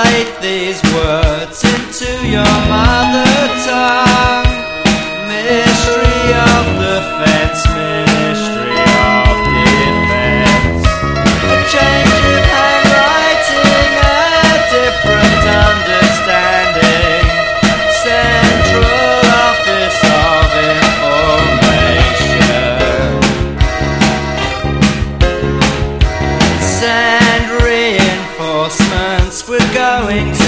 translate these words into your mother tongue. Mystery of the fence, mystery of defense. A change of handwriting, a different understanding. Central Office of Information. Send reinforcements, we're going to